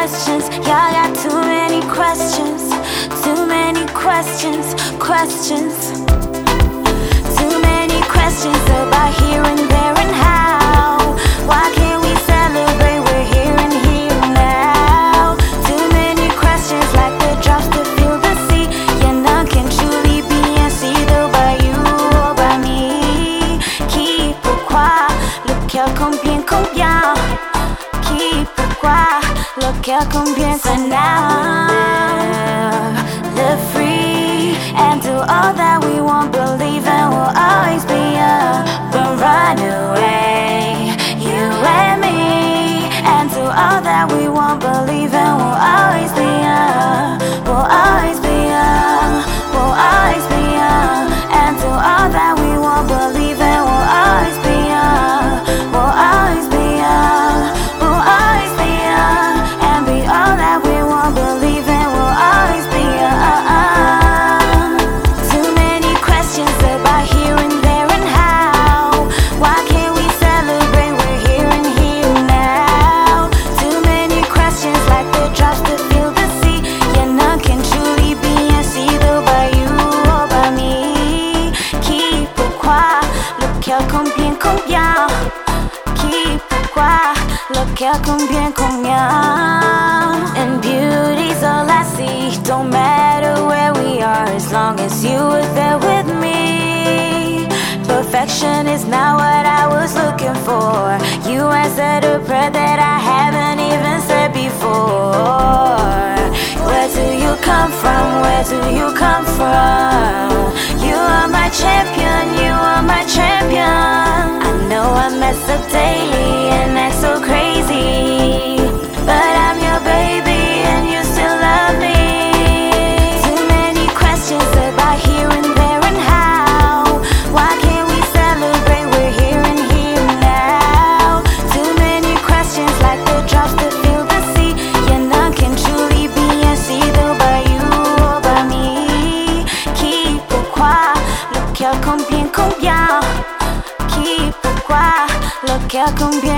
questions. Y'all got too many questions. Too many questions, questions. Too many questions about here and there and how. Why can't we celebrate? We're here and here now. Too many questions like the drops that fill the sea. Yeah, none can truly be answered by you or by me. Keep pourquoi le cœur combien combien. Keep pourquoi le cœur combien for now. Live free and do all that we want, believe and we'll always be young. But run away, you and me, and do all that we want, believe and we'll always be young. We'll always be young, we'll always be young, and do all that we want, believe and we'll always be young. We'll always be young, we'll always be young, and be all that we want, believe and we'll always be young. Combien, combien. And beauty's all I see. Don't matter where we are, as long as you were there with me. Perfection is not what I was looking for. You answered a prayer that I haven't even said before. Where do you come from? Where do you come from? You are my champion, you are my champion. I know I mess up daily and act so crazy, but I'm your baby and you still love me. Too many questions about here and there and how. Why can't we celebrate? We're here and here now. Too many questions like the drops that fill the sea. Yeah, none can truly be answered by you or by me. Qui, pourquoi, le cœur combien, combien. Qui, pourquoi, le cœur combien.